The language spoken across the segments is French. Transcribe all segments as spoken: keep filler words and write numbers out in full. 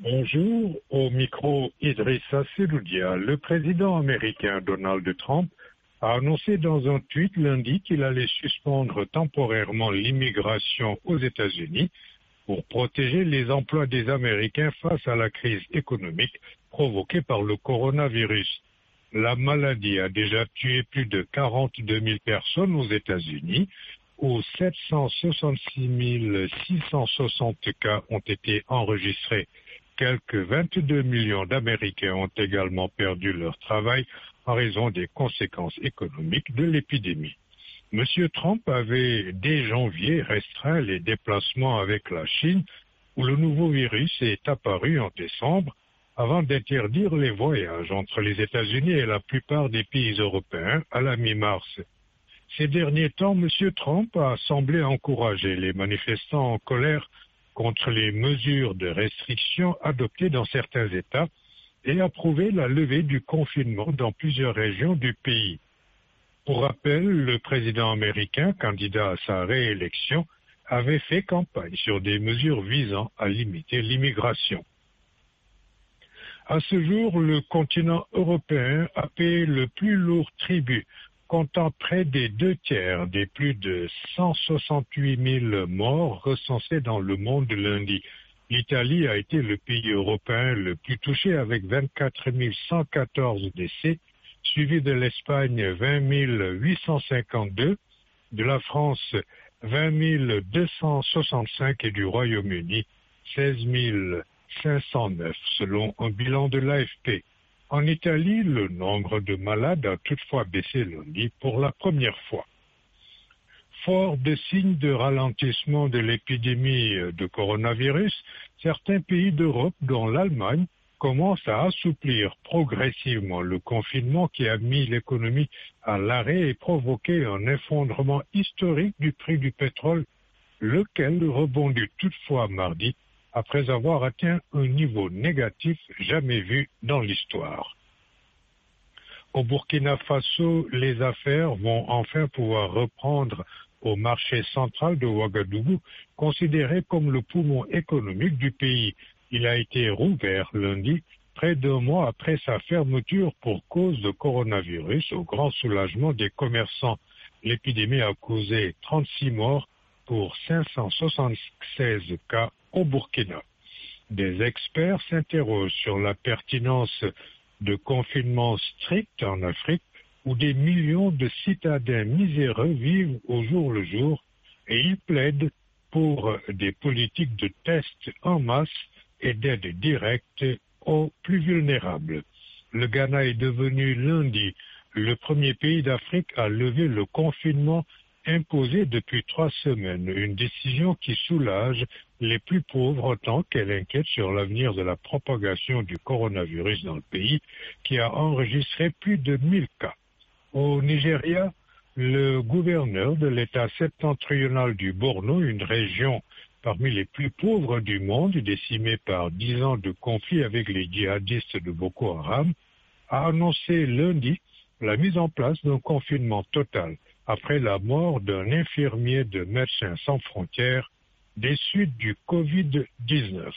Bonjour, au micro Idrissa Seloudia. Le président américain Donald Trump a annoncé dans un tweet lundi qu'il allait suspendre temporairement l'immigration aux États-Unis pour protéger les emplois des Américains face à la crise économique provoquée par le coronavirus. La maladie a déjà tué plus de quarante-deux mille personnes aux États-Unis, où sept cent soixante-six mille six cent soixante cas ont été enregistrés. Quelques vingt-deux millions d'Américains ont également perdu leur travail en raison des conséquences économiques de l'épidémie. Monsieur Trump avait dès janvier restreint les déplacements avec la Chine, où le nouveau virus est apparu en décembre, avant d'interdire les voyages entre les États-Unis et la plupart des pays européens à la mi-mars. Ces derniers temps, monsieur Trump a semblé encourager les manifestants en colère contre les mesures de restriction adoptées dans certains États et approuvé la levée du confinement dans plusieurs régions du pays. Pour rappel, le président américain, candidat à sa réélection, avait fait campagne sur des mesures visant à limiter l'immigration. À ce jour, le continent européen a payé le plus lourd tribut, comptant près des deux tiers des plus de cent soixante-huit mille morts recensés dans le monde lundi. L'Italie a été le pays européen le plus touché avec vingt-quatre mille cent quatorze décès, suivi de l'Espagne vingt mille huit cent cinquante-deux, de la France vingt mille deux cent soixante-cinq et du Royaume-Uni seize mille cinq cent neuf, selon un bilan de l'A F P. En Italie, le nombre de malades a toutefois baissé lundi pour la première fois. Fort de signes de ralentissement de l'épidémie de coronavirus, certains pays d'Europe, dont l'Allemagne, commencent à assouplir progressivement le confinement qui a mis l'économie à l'arrêt et provoqué un effondrement historique du prix du pétrole, lequel rebondit toutefois mardi après avoir atteint un niveau négatif jamais vu dans l'histoire. Au Burkina Faso, les affaires vont enfin pouvoir reprendre au marché central de Ouagadougou, considéré comme le poumon économique du pays. Il a été rouvert lundi, près d'un mois après sa fermeture pour cause de coronavirus, au grand soulagement des commerçants. L'épidémie a causé trente-six morts pour cinq cent soixante-seize cas au Burkina. Des experts s'interrogent sur la pertinence de confinements stricts en Afrique où des millions de citadins miséreux vivent au jour le jour et ils plaident pour des politiques de tests en masse et d'aide directe aux plus vulnérables. Le Ghana est devenu lundi le premier pays d'Afrique à lever le confinement imposée depuis trois semaines, une décision qui soulage les plus pauvres autant qu'elle inquiète sur l'avenir de la propagation du coronavirus dans le pays, qui a enregistré plus de mille cas. Au Nigeria, le gouverneur de l'État septentrional du Borno, une région parmi les plus pauvres du monde, décimée par dix ans de conflit avec les djihadistes de Boko Haram, a annoncé lundi la mise en place d'un confinement total après la mort d'un infirmier de Médecins sans frontières des suites du covid dix-neuf.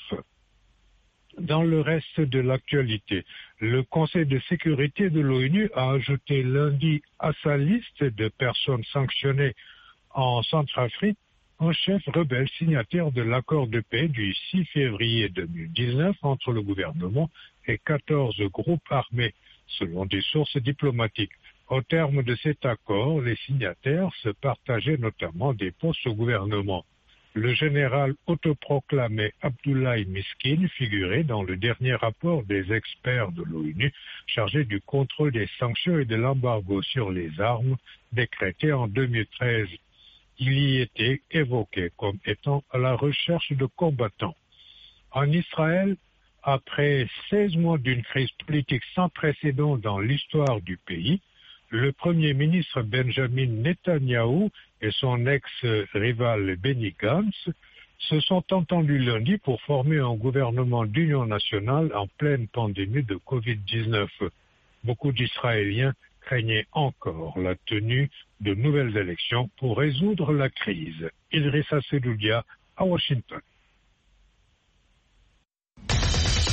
Dans le reste de l'actualité, le Conseil de sécurité de l'ONU a ajouté lundi à sa liste de personnes sanctionnées en Centrafrique un chef rebelle signataire de l'accord de paix du six février deux mille dix-neuf entre le gouvernement et quatorze groupes armés, selon des sources diplomatiques. Au terme de cet accord, les signataires se partageaient notamment des postes au gouvernement. Le général autoproclamé Abdoulaye Miskin figurait dans le dernier rapport des experts de l'ONU chargé du contrôle des sanctions et de l'embargo sur les armes décrété en deux mille treize. Il y était évoqué comme étant à la recherche de combattants. En Israël, après seize mois d'une crise politique sans précédent dans l'histoire du pays, le Premier ministre Benjamin Netanyahou et son ex-rival Benny Gantz se sont entendus lundi pour former un gouvernement d'union nationale en pleine pandémie de covid dix-neuf. Beaucoup d'Israéliens craignaient encore la tenue de nouvelles élections pour résoudre la crise. Idrissa Seloudia à Washington.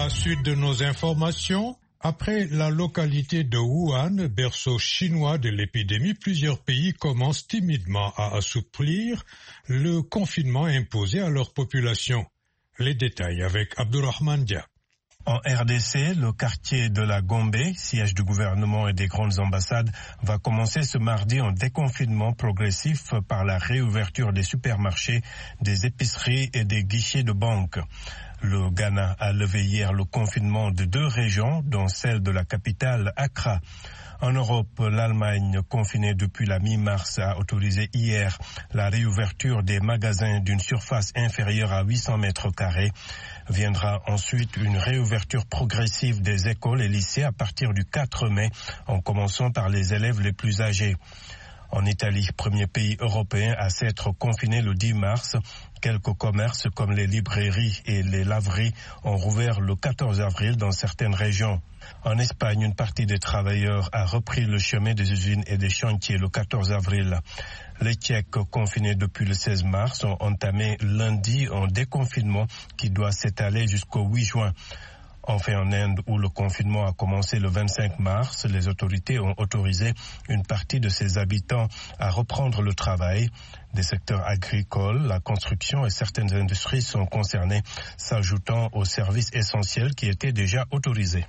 La suite de nos informations. Après la localité de Wuhan, berceau chinois de l'épidémie, plusieurs pays commencent timidement à assouplir le confinement imposé à leur population. Les détails avec Abdurrahman Dia. En R D C, le quartier de la Gombe, siège du gouvernement et des grandes ambassades, va commencer ce mardi en déconfinement progressif par la réouverture des supermarchés, des épiceries et des guichets de banque. Le Ghana a levé hier le confinement de deux régions, dont celle de la capitale Accra. En Europe, l'Allemagne, confinée depuis la mi-mars, a autorisé hier la réouverture des magasins d'une surface inférieure à huit cents mètres carrés. Viendra ensuite une réouverture progressive des écoles et lycées à partir du quatre mai, en commençant par les élèves les plus âgés. En Italie, premier pays européen à s'être confiné le dix mars, quelques commerces comme les librairies et les laveries ont rouvert le quatorze avril dans certaines régions. En Espagne, une partie des travailleurs a repris le chemin des usines et des chantiers le quatorze avril. Les Tchèques, confinés depuis le seize mars, ont entamé lundi un déconfinement qui doit s'étaler jusqu'au huit juin. Enfin, en Inde, où le confinement a commencé le vingt-cinq mars, les autorités ont autorisé une partie de ses habitants à reprendre le travail. Des secteurs agricoles, la construction et certaines industries sont concernés, s'ajoutant aux services essentiels qui étaient déjà autorisés.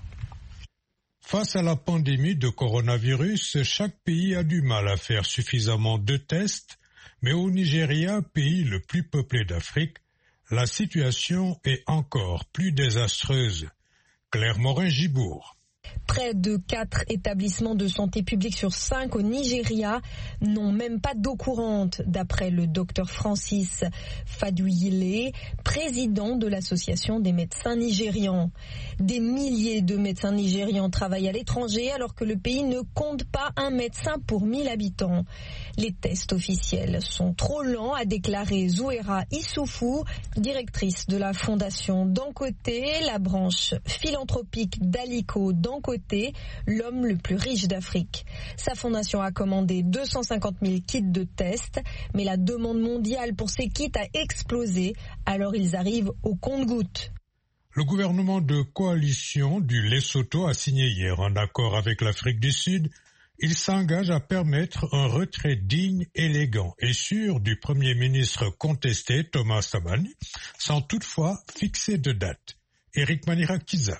Face à la pandémie de coronavirus, chaque pays a du mal à faire suffisamment de tests, mais au Nigeria, pays le plus peuplé d'Afrique, la situation est encore plus désastreuse. Claire Morin-Gibourg. Près de quatre établissements de santé publique sur cinq au Nigeria n'ont même pas d'eau courante, d'après le docteur Francis Faduyile, président de l'association des médecins nigérians. Des milliers de médecins nigérians travaillent à l'étranger alors que le pays ne compte pas un médecin pour mille habitants. Les tests officiels sont trop lents, a déclaré Zouera Issoufou, directrice de la fondation Dancoté, la branche philanthropique d'Aliko Dancoté, l'homme le plus riche d'Afrique. Sa fondation a commandé deux cent cinquante mille kits de tests, mais la demande mondiale pour ces kits a explosé, alors ils arrivent au compte-gouttes. Le gouvernement de coalition du Lesotho a signé hier un accord avec l'Afrique du Sud. Il s'engage à permettre un retrait digne, élégant et sûr du Premier ministre contesté Thomas Thabane, sans toutefois fixer de date. Éric Manirakiza.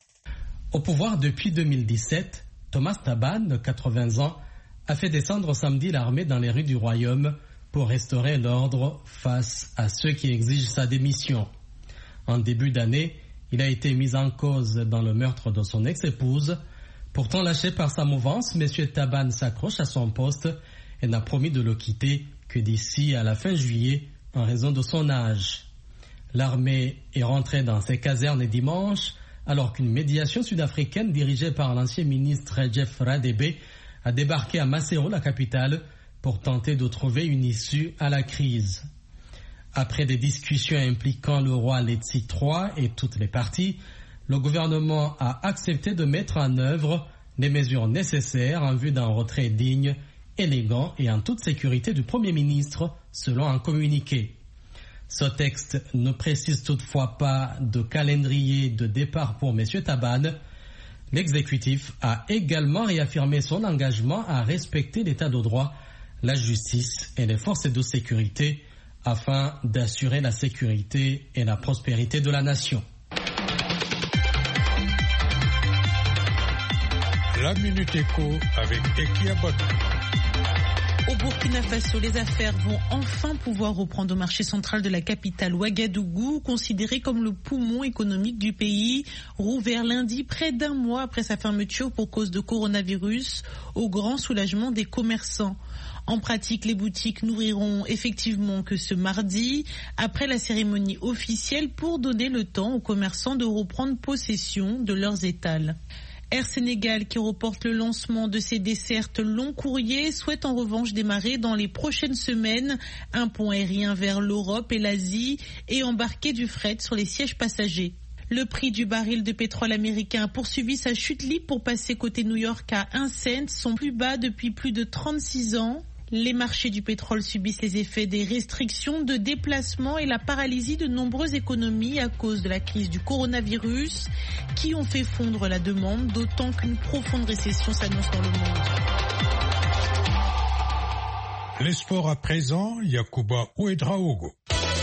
Au pouvoir depuis deux mille dix-sept, Thomas Thabane, quatre-vingts ans, a fait descendre samedi l'armée dans les rues du royaume pour restaurer l'ordre face à ceux qui exigent sa démission. En début d'année, il a été mis en cause dans le meurtre de son ex-épouse. Pourtant lâché par sa mouvance, M. Thabane s'accroche à son poste et n'a promis de le quitter que d'ici à la fin juillet en raison de son âge. L'armée est rentrée dans ses casernes dimanche alors qu'une médiation sud-africaine dirigée par l'ancien ministre Jeff Radebe a débarqué à Maseru, la capitale, pour tenter de trouver une issue à la crise. Après des discussions impliquant le roi Letsi trois et toutes les parties, le gouvernement a accepté de mettre en œuvre les mesures nécessaires en vue d'un retrait digne, élégant et en toute sécurité du Premier ministre, selon un communiqué. Ce texte ne précise toutefois pas de calendrier de départ pour M. Thabane. L'exécutif a également réaffirmé son engagement à respecter l'état de droit, la justice et les forces de sécurité afin d'assurer la sécurité et la prospérité de la nation. La Minute Éco avec Ekia Botta. Au Burkina Faso, les affaires vont enfin pouvoir reprendre au marché central de la capitale Ouagadougou, considéré comme le poumon économique du pays, rouvert lundi près d'un mois après sa fermeture pour cause de coronavirus, au grand soulagement des commerçants. En pratique, les boutiques n'ouvriront effectivement que ce mardi, après la cérémonie officielle pour donner le temps aux commerçants de reprendre possession de leurs étals. Air Sénégal, qui reporte le lancement de ses dessertes long courrier, souhaite en revanche démarrer dans les prochaines semaines un pont aérien vers l'Europe et l'Asie et embarquer du fret sur les sièges passagers. Le prix du baril de pétrole américain a poursuivi sa chute libre pour passer côté New York à un cent, son plus bas depuis plus de trente-six ans. Les marchés du pétrole subissent les effets des restrictions de déplacement et la paralysie de nombreuses économies à cause de la crise du coronavirus qui ont fait fondre la demande, d'autant qu'une profonde récession s'annonce dans le monde. Les sports à présent, Yacouba Ouedraogo.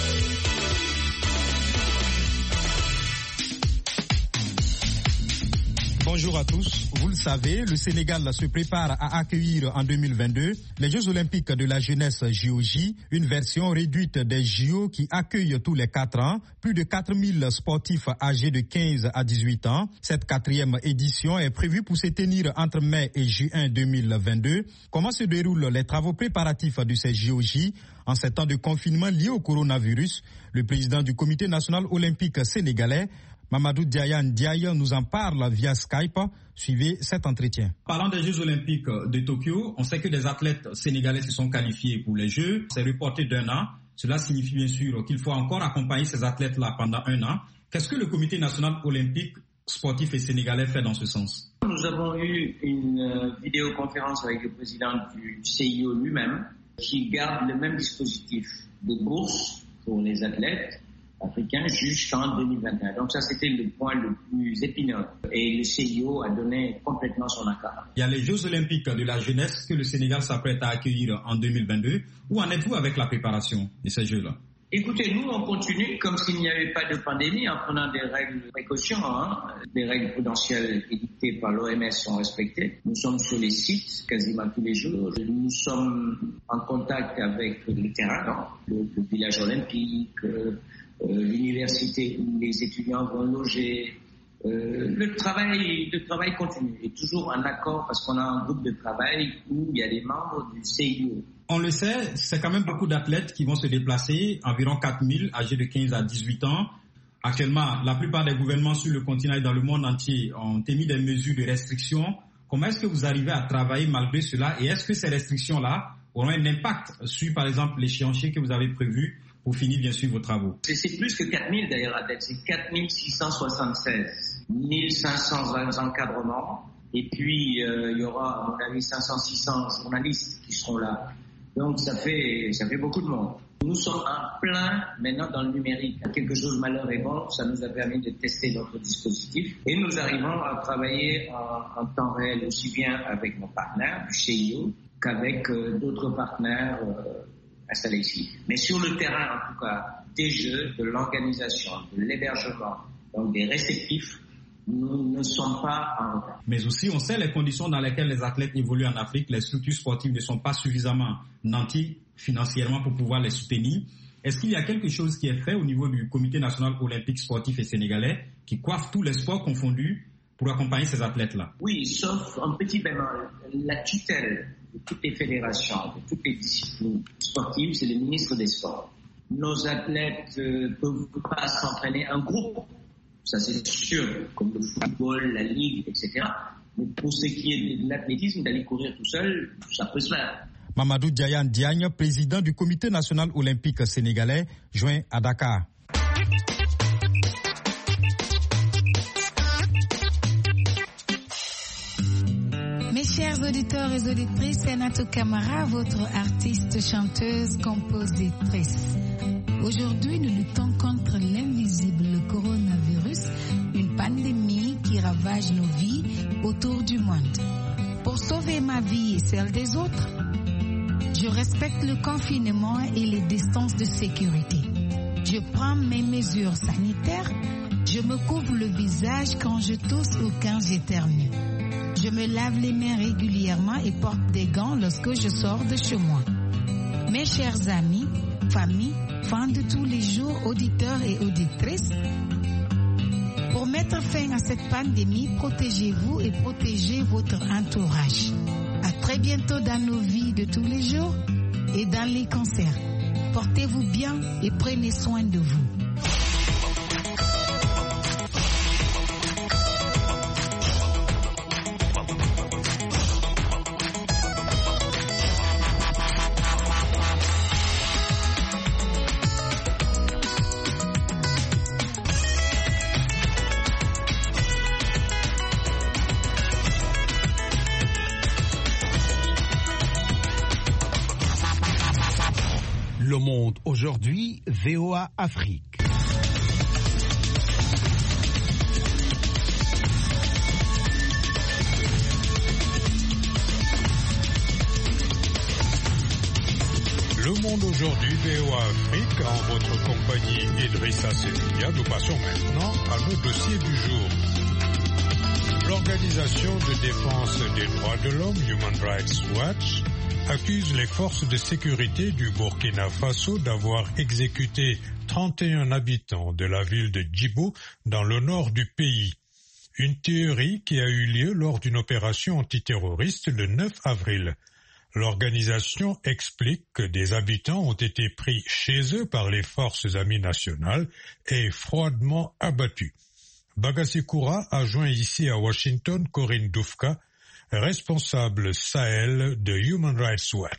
Bonjour à tous. Vous le savez, le Sénégal se prépare à accueillir en deux mille vingt-deux les Jeux Olympiques de la jeunesse J O J, une version réduite des J O qui accueille tous les quatre ans plus de quatre mille sportifs âgés de quinze à dix-huit ans. Cette quatrième édition est prévue pour se tenir entre mai et juin deux mille vingt-deux. Comment se déroulent les travaux préparatifs de ces J O J en ces temps de confinement lié au coronavirus? Le président du Comité national olympique sénégalais, Mamadou Diaya Ndiaye, nous en parle via Skype. Suivez cet entretien. Parlant des Jeux Olympiques de Tokyo, on sait que des athlètes sénégalais se sont qualifiés pour les Jeux. C'est reporté d'un an. Cela signifie bien sûr qu'il faut encore accompagner ces athlètes-là pendant un an. Qu'est-ce que le Comité national olympique sportif et sénégalais fait dans ce sens? Nous avons eu une vidéoconférence avec le président du C I O lui-même qui garde le même dispositif de bourse pour les athlètes africains jusqu'en deux mille vingt et un. Donc ça, c'était le point le plus épineux. Et le C I O a donné complètement son accord. Il y a les Jeux Olympiques de la jeunesse que le Sénégal s'apprête à accueillir en deux mille vingt-deux. Où en êtes-vous avec la préparation de ces Jeux-là? Écoutez, nous, on continue comme s'il n'y avait pas de pandémie en prenant des règles de précaution. Hein. Les règles prudentielles édictées par l'O M S sont respectées. Nous sommes sur les sites quasiment tous les jours. Nous sommes en contact avec le terrain, hein, le, le village olympique, euh, Euh, l'université où les étudiants vont loger. Euh, le travail, le travail continue et toujours en accord parce qu'on a un groupe de travail où il y a des membres du C I O. On le sait, c'est quand même beaucoup d'athlètes qui vont se déplacer, environ quatre mille âgés de quinze à dix-huit ans. Actuellement, la plupart des gouvernements sur le continent et dans le monde entier ont émis des mesures de restriction. Comment est-ce que vous arrivez à travailler malgré cela et est-ce que ces restrictions-là auront un impact sur, par exemple, l'échéancier que vous avez prévu pour finir bien sûr vos travaux? C'est, c'est plus que quatre mille d'ailleurs à date, c'est quatre mille six cent soixante-seize, mille cinq cents encadrements et puis euh, il y aura à mon avis cinq cents six cents journalistes qui seront là. Donc ça fait ça fait beaucoup de monde. Nous sommes en plein maintenant dans le numérique. Quelque chose malheur est bon, ça nous a permis de tester notre dispositif et nous arrivons à travailler en, en temps réel aussi bien avec nos partenaires du C I O qu'avec euh, d'autres partenaires euh, installés ici. Mais sur le terrain, en tout cas, des jeux, de l'organisation, de l'hébergement, donc des réceptifs, nous ne sommes pas en retard. Mais aussi, on sait les conditions dans lesquelles les athlètes évoluent en Afrique. Les structures sportives ne sont pas suffisamment nanties financièrement pour pouvoir les soutenir. Est-ce qu'il y a quelque chose qui est fait au niveau du Comité national olympique sportif et sénégalais qui coiffe tous les sports confondus pour accompagner ces athlètes-là? Oui, sauf un petit bémol. La tutelle de toutes les fédérations, de toutes les disciplines sportives, c'est le ministre des Sports. Nos athlètes ne euh, peuvent pas s'entraîner en groupe, ça c'est sûr, comme le football, la ligue, et cetera. Mais pour ce qui est de l'athlétisme, d'aller courir tout seul, ça peut se faire. Mamadou Diaya Ndiaye, président du Comité national olympique sénégalais, joint à Dakar. Mes chers auditeurs et auditrices, c'est Natou Camara, votre artiste, chanteuse, compositrice. Aujourd'hui, nous luttons contre l'invisible, le coronavirus, une pandémie qui ravage nos vies autour du monde. Pour sauver ma vie et celle des autres, je respecte le confinement et les distances de sécurité. Je prends mes mesures sanitaires, je me couvre le visage quand je tousse ou quand j'éternue. Je me lave les mains régulièrement et porte des gants lorsque je sors de chez moi. Mes chers amis, famille, fans de tous les jours, auditeurs et auditrices, pour mettre fin à cette pandémie, protégez-vous et protégez votre entourage. À très bientôt dans nos vies de tous les jours et dans les concerts. Portez-vous bien et prenez soin de vous. Monde aujourd'hui, V O A Afrique. Le Monde aujourd'hui, V O A Afrique, en votre compagnie Idrissa Seloudia. Nous passons maintenant à nos dossiers du jour. L'Organisation de défense des droits de l'homme, Human Rights Watch, accuse les forces de sécurité du Burkina Faso d'avoir exécuté trente et un habitants de la ville de Djibo dans le nord du pays. Une tuerie qui a eu lieu lors d'une opération antiterroriste le neuf avril. L'organisation explique que des habitants ont été pris chez eux par les forces amies nationales et froidement abattus. Bagassi Koura a joint ici à Washington Corinne Doufka, responsable Sahel de Human Rights Watch.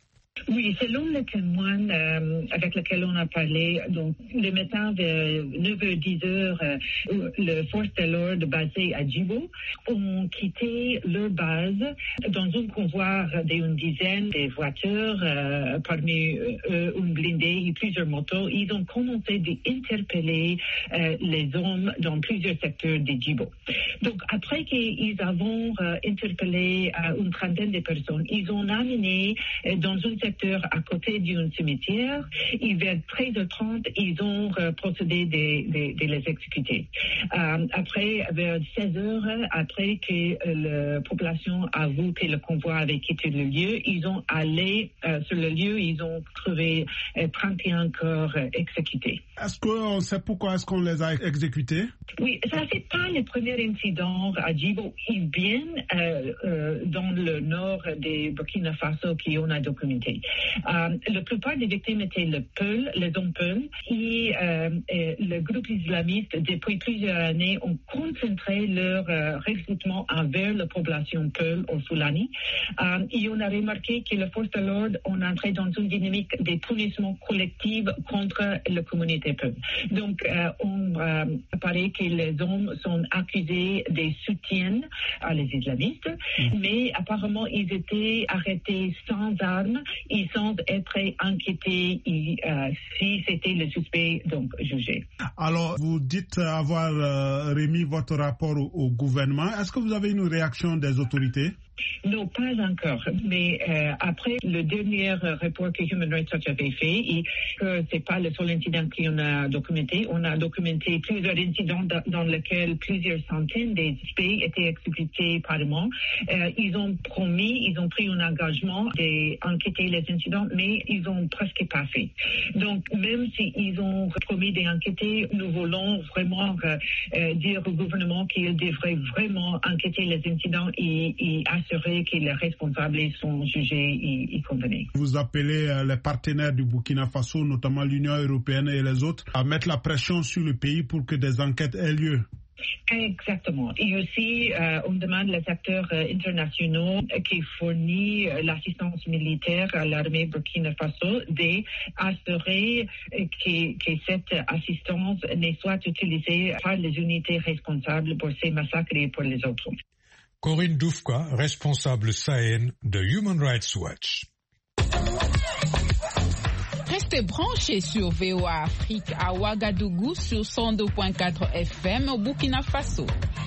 Oui, selon les témoins euh, avec lesquels on a parlé, donc le matin de neuf heures dix heures, euh, les forces de l'ordre basées à Djibo ont quitté leur base dans un convoi d'une dizaine de voitures, euh, parmi eux un blindé et plusieurs motos. Ils ont commencé d'interpeller euh, les hommes dans plusieurs secteurs de Djibo. Donc après qu'ils ont euh, interpellé euh, une trentaine de personnes, ils ont amené euh, dans un secteur à côté d'un cimetière, et vers treize heures trente, ils ont euh, procédé de, de, de les exécuter. Euh, après, vers seize heures, après que euh, la population a vu que le convoi avait quitté le lieu, ils ont allé euh, sur le lieu, ils ont trouvé euh, trente et un corps euh, exécutés. Est-ce qu'on sait pourquoi est-ce qu'on les a exécutés? Oui, ça c'est pas le premier incident à Djibo. Ils viennent euh, euh, dans le nord de Burkina Faso qu'on a documenté. Euh, la plupart des victimes étaient le Peul, les hommes Peul, et, euh, et le groupe islamiste, depuis plusieurs années, ont concentré leur euh, recrutement envers la population Peul ou Fulani. Euh, et on a remarqué que les forces de l'ordre ont entré dans une dynamique de punissement collectif contre la communauté Peul. Donc, euh, on euh, paraît que les hommes sont accusés de soutien à les islamistes, mmh. mais apparemment, ils étaient arrêtés sans armes et sans être enquêtés et, euh, si c'était le suspect, donc jugé. Alors, vous dites avoir euh, remis votre rapport au, au gouvernement. Est-ce que vous avez une réaction des autorités? Non, pas encore. Mais euh, après le dernier rapport que Human Rights Watch avait fait, et que c'est pas le seul incident qu'on a documenté, on a documenté plusieurs incidents dans, dans lesquels plusieurs centaines de suspects étaient exécutés par mois. Euh, ils ont promis, ils ont pris un engagement d'enquêter les incidents, mais ils ont presque pas fait. Donc, même s'ils ont promis d'enquêter, nous voulons vraiment euh, dire au gouvernement qu'il devrait vraiment enquêter les incidents et, et assurer que les responsables sont jugés et, et condamnés. Vous appelez euh, les partenaires du Burkina Faso, notamment l'Union européenne et les autres, à mettre la pression sur le pays pour que des enquêtes aient lieu. Exactement. Et aussi, euh, on demande les acteurs euh, internationaux qui fournissent euh, l'assistance militaire à l'armée Burkina Faso d'assurer euh, que, que cette assistance ne soit utilisée par les unités responsables pour ces massacres et pour les autres. Corinne Doufka, responsable Sahel de Human Rights Watch. Restez branchés sur V O A Afrique à Ouagadougou sur cent deux virgule quatre F M au Burkina Faso.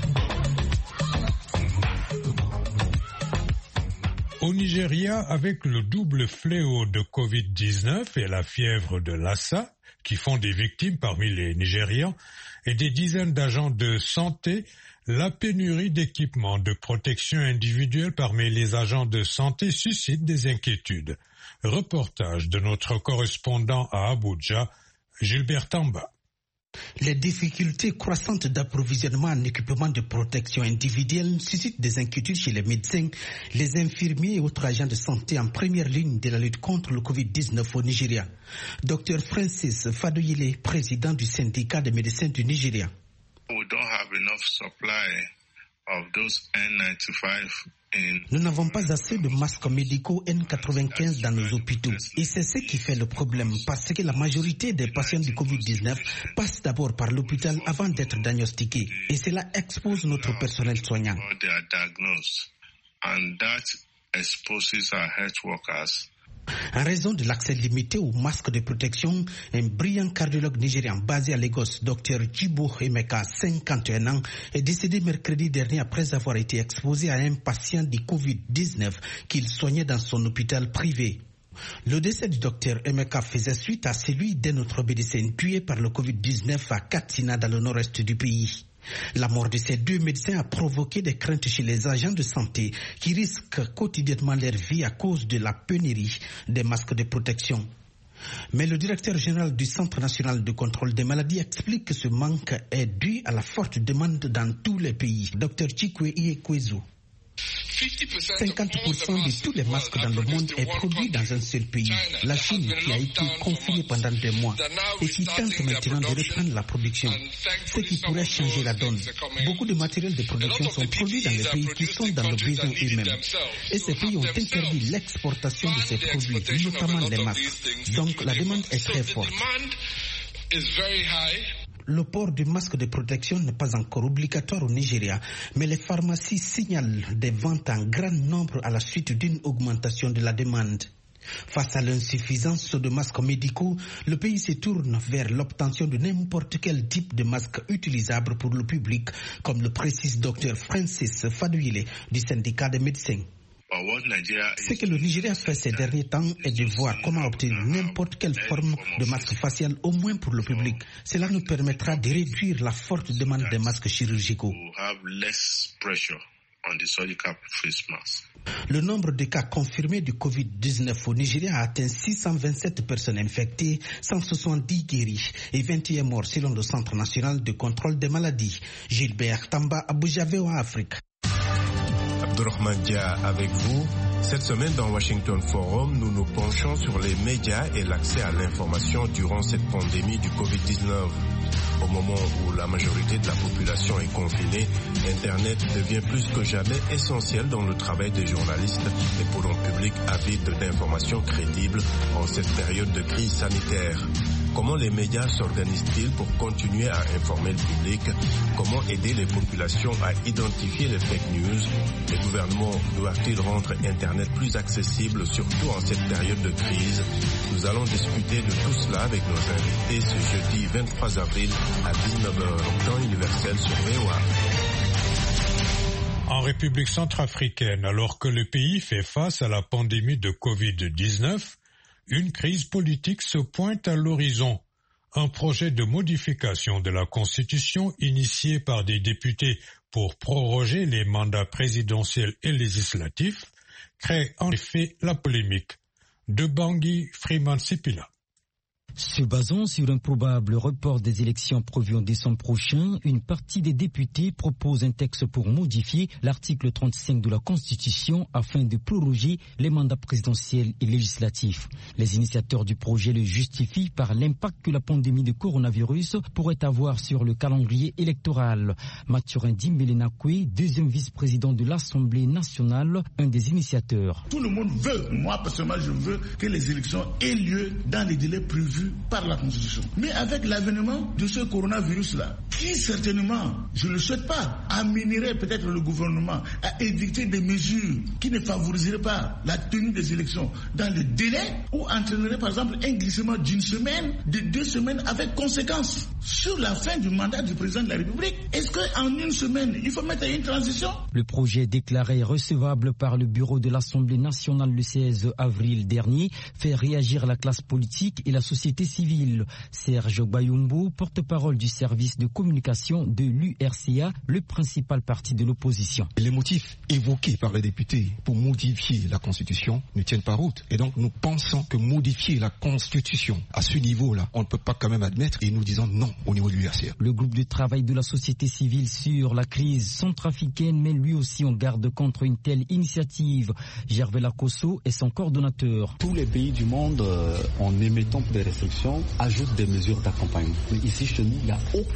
Au Nigeria, avec le double fléau de covid dix-neuf et la fièvre de Lassa, qui font des victimes parmi les Nigérians, et des dizaines d'agents de santé, la pénurie d'équipements de protection individuelle parmi les agents de santé suscite des inquiétudes. Reportage de notre correspondant à Abuja, Gilbert Tamba. Les difficultés croissantes d'approvisionnement en équipements de protection individuelle suscitent des inquiétudes chez les médecins, les infirmiers et autres agents de santé en première ligne de la lutte contre le covid dix-neuf au Nigeria. Docteur Francis Fadoyile, président du syndicat des médecins du Nigeria. We don't have enough supply of those N ninety-five. Nous n'avons pas assez de masques médicaux N quatre-vingt-quinze dans nos hôpitaux. Et c'est ce qui fait le problème, parce que la majorité des patients du covid dix-neuf passent d'abord par l'hôpital avant d'être diagnostiqués. Et cela expose notre personnel soignant. En raison de l'accès limité aux masques de protection, un brillant cardiologue nigérian basé à Lagos, Dr Djibo Emeka, cinquante et un ans, est décédé mercredi dernier après avoir été exposé à un patient du covid dix-neuf qu'il soignait dans son hôpital privé. Le décès du docteur Emeka faisait suite à celui d'un autre médecin tué par le covid dix-neuf à Katsina dans le nord-est du pays. La mort de ces deux médecins a provoqué des craintes chez les agents de santé qui risquent quotidiennement leur vie à cause de la pénurie des masques de protection. Mais le directeur général du Centre national de contrôle des maladies explique que ce manque est dû à la forte demande dans tous les pays. Docteur Chikwe Iekwezu. cinquante pour cent de tous les masques dans le monde est produit dans un seul pays, la Chine, qui a été confinée pendant des mois et qui tente maintenant de reprendre la production, ce qui pourrait changer la donne. Beaucoup de matériels de production sont produits dans les pays qui sont dans le besoin eux-mêmes. Et ces pays ont interdit l'exportation de ces produits, notamment les masques. Donc la demande est très forte. Le port du masque de protection n'est pas encore obligatoire au Nigeria, mais les pharmacies signalent des ventes en grand nombre à la suite d'une augmentation de la demande. Face à l'insuffisance de masques médicaux, le pays se tourne vers l'obtention de n'importe quel type de masque utilisable pour le public, comme le précise Dr Francis Fadouile du syndicat des médecins. Ce que le Nigeria fait ces derniers temps est de voir comment obtenir n'importe quelle forme de masque facial, au moins pour le public. Cela nous permettra de réduire la forte demande des masques chirurgicaux. Le nombre de cas confirmés du covid dix-neuf au Nigeria a atteint six cent vingt-sept personnes infectées, cent soixante-dix guéries et vingt et un morts selon le Centre national de contrôle des maladies. Gilbert Tamba, Abuja, V O A Afrique. Abdourahmane Dia avec vous. Cette semaine dans Washington Forum, nous nous penchons sur les médias et l'accès à l'information durant cette pandémie du covid dix-neuf. Au moment où la majorité de la population est confinée, Internet devient plus que jamais essentiel dans le travail des journalistes et pour un public avide d'informations crédibles en cette période de crise sanitaire. Comment les médias s'organisent-ils pour continuer à informer le public? Comment aider les populations à identifier les fake news? Les gouvernements doivent-ils rendre Internet plus accessible, surtout en cette période de crise? Nous allons discuter de tout cela avec nos invités ce jeudi vingt-trois avril à dix-neuf heures, temps universel sur V O A. En République centrafricaine, alors que le pays fait face à la pandémie de covid dix-neuf, une crise politique se pointe à l'horizon. Un projet de modification de la Constitution initié par des députés pour proroger les mandats présidentiels et législatifs crée en effet la polémique. De Bangui Freeman Sipila. Se basant sur un probable report des élections prévues en décembre prochain, une partie des députés propose un texte pour modifier l'article trente-cinq de la Constitution afin de proroger les mandats présidentiels et législatifs. Les initiateurs du projet le justifient par l'impact que la pandémie de coronavirus pourrait avoir sur le calendrier électoral. Mathurin Dimbelenakwe, deuxième vice-président de l'Assemblée nationale, un des initiateurs. Tout le monde veut, moi personnellement je veux que les élections aient lieu dans les délais prévus par la Constitution. Mais avec l'avènement de ce coronavirus-là, qui certainement, je ne le souhaite pas, amènerait peut-être le gouvernement à édicter des mesures qui ne favoriseraient pas la tenue des élections dans le délai ou entraînerait par exemple un glissement d'une semaine, de deux semaines avec conséquences sur la fin du mandat du président de la République. Est-ce qu'en une semaine, il faut mettre une transition? Le projet déclaré recevable par le bureau de l'Assemblée nationale le seize avril dernier fait réagir la classe politique et la société civile. Serge Bayumbo, porte-parole du service de communication de l'U R C A, le principal parti de l'opposition. Les motifs évoqués par les députés pour modifier la Constitution ne tiennent pas route. Et donc nous pensons que modifier la Constitution à ce niveau-là, on ne peut pas quand même admettre et nous disons non au niveau de l'U R C A. Le groupe de travail de la société civile sur la crise centrafricaine met lui aussi en garde contre une telle initiative. Gervais Lacosso est son coordonnateur. Tous les pays du monde, euh, en émettant des restrictions, ajoutent des mesures d'accompagnement. Mais ici, chez nous, il n'y a aucune mesure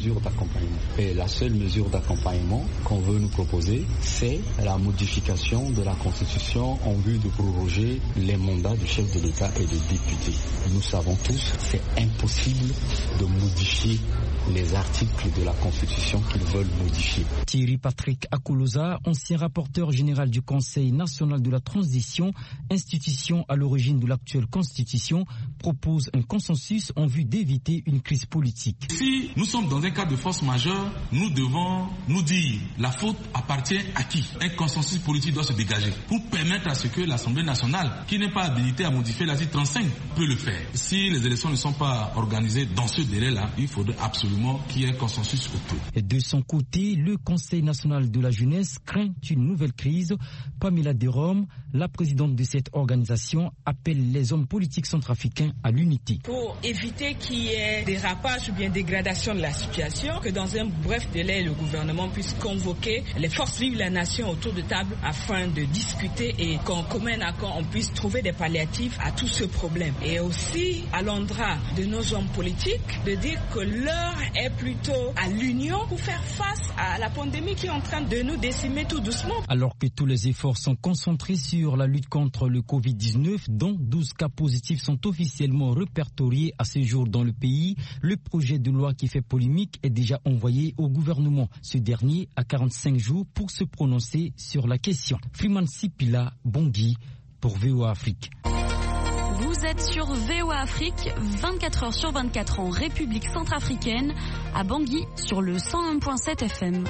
mesure d'accompagnement. Et la seule mesure d'accompagnement qu'on veut nous proposer, c'est la modification de la Constitution en vue de proroger les mandats du chef de l'État et des députés. Nous savons tous, c'est impossible de modifier les articles de la Constitution qu'ils veulent modifier. Thierry Patrick Akoulouza, ancien rapporteur général du Conseil national de la transition, institution à l'origine de l'actuelle Constitution, propose un consensus en vue d'éviter une crise politique. Si nous sommes dans un cas de force majeure, nous devons nous dire la faute appartient à qui? Un consensus politique doit se dégager pour permettre à ce que l'Assemblée nationale, qui n'est pas habilitée à modifier l'article trente-cinq, peut le faire. Si les élections ne sont pas organisées dans ce délai-là, il faudrait absolument qu'il y ait un consensus autour. De son côté, le Conseil national de la jeunesse craint une nouvelle crise. Pamela Derome, la présidente de cette organisation, appelle les hommes politiques centrafricains à l'unité. Pour éviter qu'il y ait dérapage ou bien dégradation de la situation, que dans un bref délai, le gouvernement puisse convoquer les forces vives de la nation autour de table afin de discuter et qu'en commun accord, on puisse trouver des palliatifs à tout ce problème. Et aussi à l'endroit de nos hommes politiques, de dire que l'heure est plutôt à l'union pour faire face à la pandémie qui est en train de nous décimer tout doucement. Alors que tous les efforts sont concentrés sur la lutte contre le covid dix-neuf, dont douze cas positifs sont officiellement répertoriés à ce jour dans le pays, le projet de loi qui fait polémique est déjà envoyé au gouvernement. Ce dernier a quarante-cinq jours pour se prononcer sur la question. Freeman Sipila, Bangui, pour V O A Afrique. Vous êtes sur V O A Afrique, vingt-quatre heures sur vingt-quatre en République centrafricaine, à Bangui sur le cent un virgule sept F M.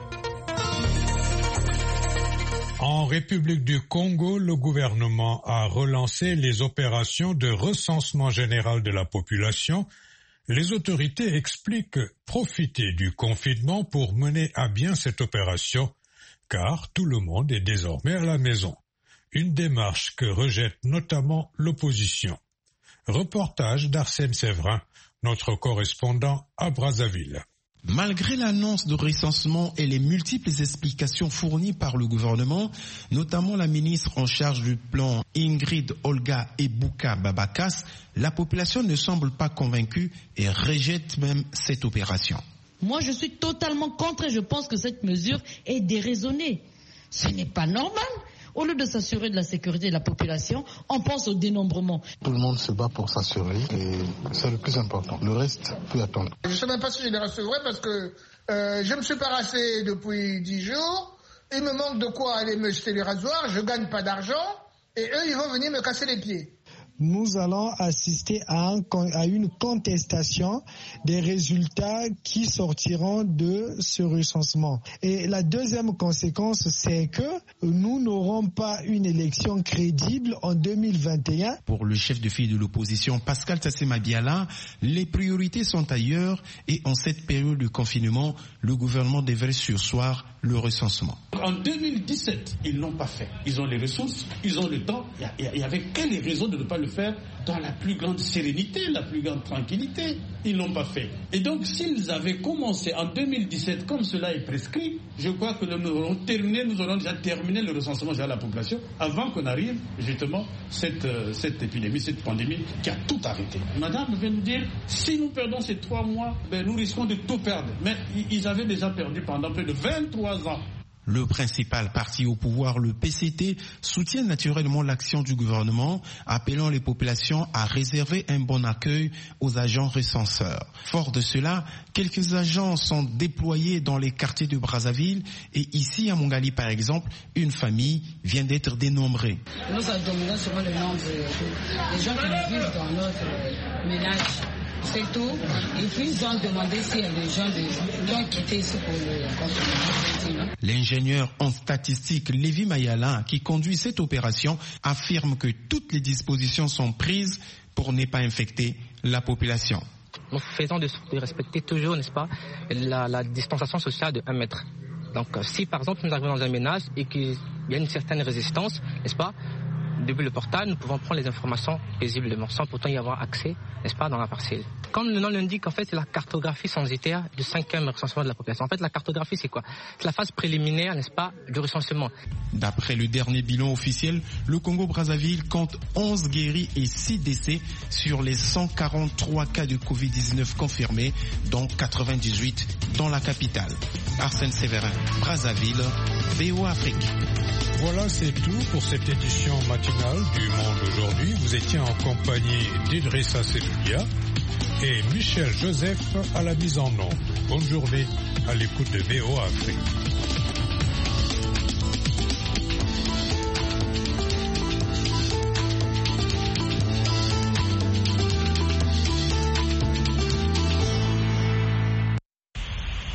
En République du Congo, le gouvernement a relancé les opérations de recensement général de la population. Les autorités expliquent profiter du confinement pour mener à bien cette opération, car tout le monde est désormais à la maison. Une démarche que rejette notamment l'opposition. Reportage d'Arsène Séverin, notre correspondant à Brazzaville. Malgré l'annonce de recensement et les multiples explications fournies par le gouvernement, notamment la ministre en charge du plan Ingrid Olga Ebuka Babakas, la population ne semble pas convaincue et rejette même cette opération. Moi, je suis totalement contre et je pense que cette mesure est déraisonnée. Ce n'est pas normal. Au lieu de s'assurer de la sécurité de la population, on pense au dénombrement. Tout le monde se bat pour s'assurer et c'est le plus important. Le reste peut attendre. Je ne sais même pas si je les recevrai parce que euh, je me suis pas rassé depuis dix jours. Il me manque de quoi aller me jeter les rasoirs. Je gagne pas d'argent et eux, ils vont venir me casser les pieds. Nous allons assister à, un, à une contestation des résultats qui sortiront de ce recensement. Et la deuxième conséquence, c'est que nous n'aurons pas une élection crédible en deux mille vingt et un. Pour le chef de file de l'opposition, Pascal Tassema Biala, les priorités sont ailleurs et en cette période de confinement, le gouvernement devrait surseoir le recensement. En deux mille dix-sept, ils l'ont pas fait. Ils ont les ressources, ils ont le temps. Il y avait quelle raison de ne pas le faire dans la plus grande sérénité, la plus grande tranquillité? Ils l'ont pas fait. Et donc, s'ils avaient commencé en deux mille dix-sept, comme cela est prescrit, je crois que nous aurons terminé, nous aurons déjà terminé le recensement de la population avant qu'on arrive justement cette euh, cette épidémie, cette pandémie qui a tout arrêté. Madame vient nous dire, si nous perdons ces trois mois, ben nous risquons de tout perdre. Mais ils avaient déjà perdu pendant plus de vingt-trois ans. Le principal parti au pouvoir, le P C T, soutient naturellement l'action du gouvernement, appelant les populations à réserver un bon accueil aux agents recenseurs. Fort de cela, quelques agents sont déployés dans les quartiers de Brazzaville et ici à Mongali par exemple, une famille vient d'être dénombrée. Nous abdominons seulement le nombre de gens qui vivent dans notre ménage. C'est tout. Et puis ils ont demandé s'il y a des gens qui ont quitté ici pour le confinement. L'ingénieur en statistique Lévi Mayala, qui conduit cette opération, affirme que toutes les dispositions sont prises pour ne pas infecter la population. Nous faisons de, de respecter toujours, n'est-ce pas, la, la distanciation sociale de un mètre. Donc si par exemple nous arrivons dans un ménage et qu'il y a une certaine résistance, n'est-ce pas, depuis le portail, nous pouvons prendre les informations paisiblement, sans pourtant y avoir accès, n'est-ce pas, dans la parcelle. Comme le nom l'indique, en fait, c'est la cartographie censitaire du cinquième recensement de la population. En fait, la cartographie, c'est quoi? C'est la phase préliminaire, n'est-ce pas, du recensement. D'après le dernier bilan officiel, le Congo-Brazzaville compte onze guéris et six décès sur les cent quarante-trois cas de covid dix-neuf confirmés, dont quatre-vingt-dix-huit dans la capitale. Arsène Séverin, Brazzaville, V O A Afrique. Voilà, c'est tout pour cette édition matinale du Monde aujourd'hui. Vous étiez en compagnie d'Idrissa Seloudia et Michel Joseph à la mise en onde. Bonne journée à l'écoute de V O A Afrique.